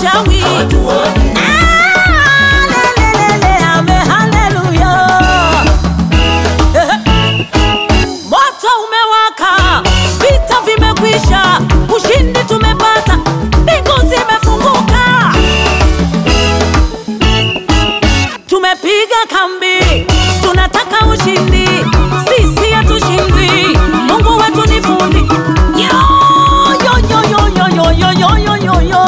wachawi. Moto umewaka, vita vimekwisha, ushindi tumepata, mbingu zimefunguka. Tumepiga kambi, tunataka ushindi, sisi hatushindwi, Mungu wetu ni fundi. Yo yo yo yo yo yo yo yo yo yo.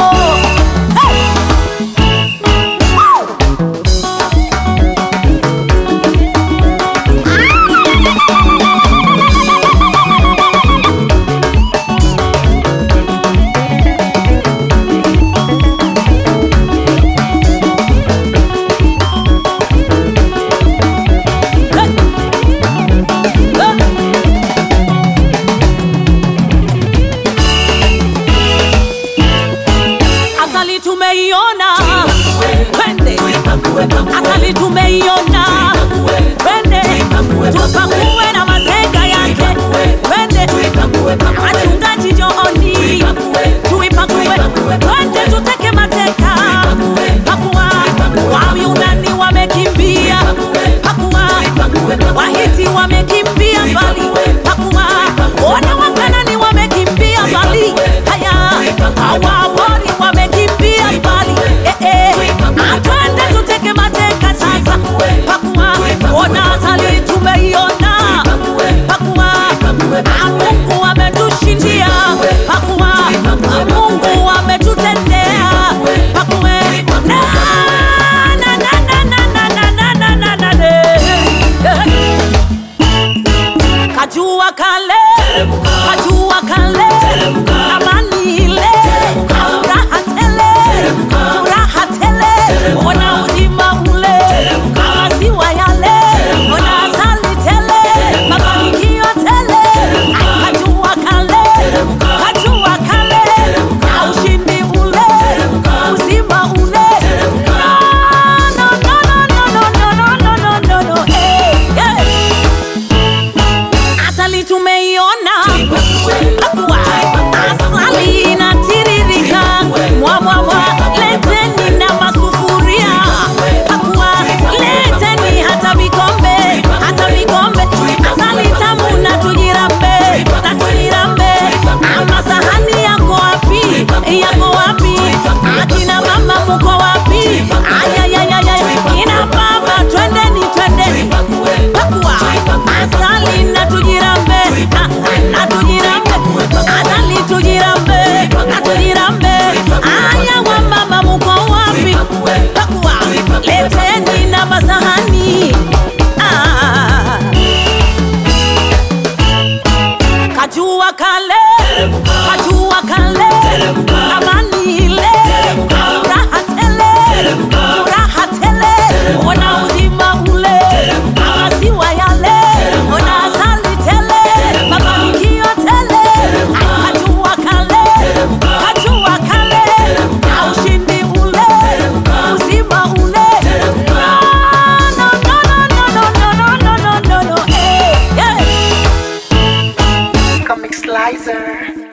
Tumeiona, twende. Asali tumeiona, twende. Tupakue na mazenga yake, twende. Wachungaji Johani, tuipakue, twende tuteke mateka. Pakua, Wayunani wamekimbia. Pakua, Wahiti wamekimbia mbali. Pakua, wana Wakanani wamekimbia mbali. Haya, Waamori wamekimbia mbali. Twende tuteke mateka sasa. Pakua, ona asali tumeiona. Pakua, Mungu ametushindia. Pakua, Mungu ametutendea. Pakue, na na na na na na na na na na. Kajua kale, kajua kale, amani ile, furaha tele, furaha tele, ona uzima ule, maziwa yale, ona asali tele, mafanikio tele. Kajua kale, kajua kale, ushindi ule, uzima ule. No no no no no no no no no. Asali tumeiona. Pakua, asali inatiririka. Mwa mwa mwa, leteni na masufuria. Pakua, leteni hata vikombe, hata vikombe. Asali tamu na tujirambe, na tujirambe. Ama sahani yako wapi, yako wapi? Akina mama muko wapi? Ayayayayay, kina baba twendeni, twendeni. Pakua, asali na tujirambe, na tujirambe. Asali tujirambe, na tujirambe. Aya wa mama muko wapi? Pakua, leteni na masahani. Kajua kale, kajua kale, amani ile, furaha tele, furaha tele, ona uzima ule, maziwa yale, ona asali tele, mafanikio tele. Kajua kale, kajua kale, ushindi ule, uzima ule. No no no no no no no no no no. Comic Slicer.